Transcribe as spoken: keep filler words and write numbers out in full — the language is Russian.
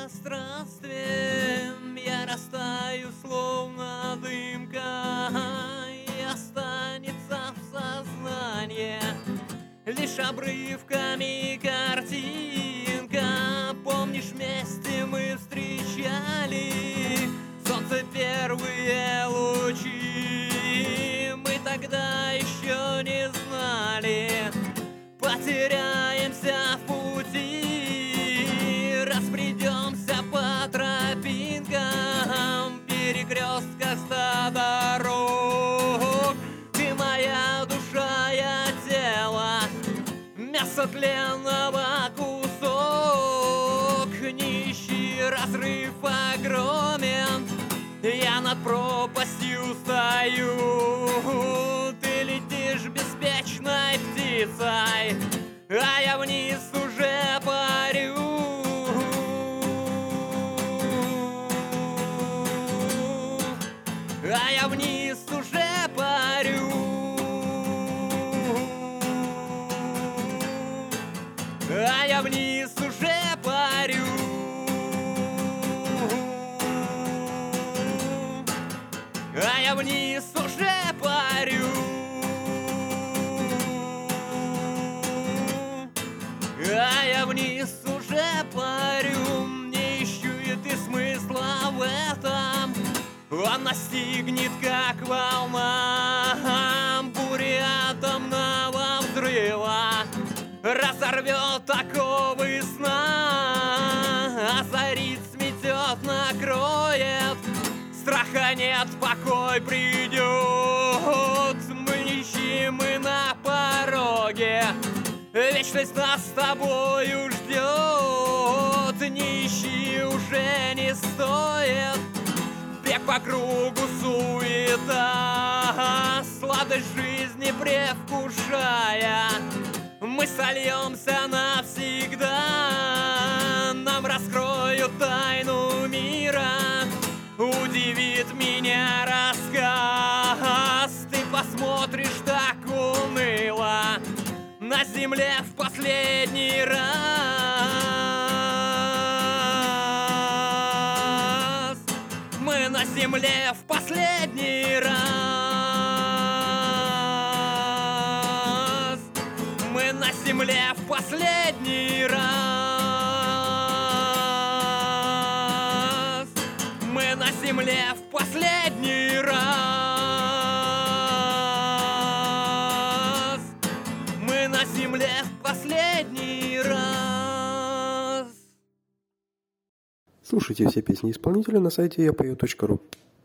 пространстве я растаю, словно дымка, и останется в сознании лишь обрывками картинка. Помнишь, вместе мы встречали солнце первые лучи. Мы тогда еще не знали, потеряемся в пути, разбредемся по тропинкам, перекрестках ста дорог. Ты моя душа, я тело, мясо тленного кусок. Не ищи, разрыв огромен, я над пропастью стою. Ты летишь беспечной птицей, а я вниз уже парю. А я вниз уже парю. А я вниз уже парю. А я вниз уже парю. А я вниз уже парю. Не ищу и ты смысла в этом, он настигнет как волна, бури атомного взрыва разорвет оковы сна, озарит, сметет, накроет. Страха нет, покой придет. Мы нищие, мы на пороге, вечность нас с тобою ждет. Не ищи, уже не стоит, бег по кругу суета, сладость жизни предвкушая, мы сольемся навсегда. Нам раскроют тайну мира, удивит меня рассказ. Ты посмотришь так уныло на земле в последний раз. Мы на земле в последний раз. Мы на земле в последний раз. Мы на земле в последний раз. Мы на земле в последний раз. Слушайте все песни исполнителя на сайте я пою точка ру.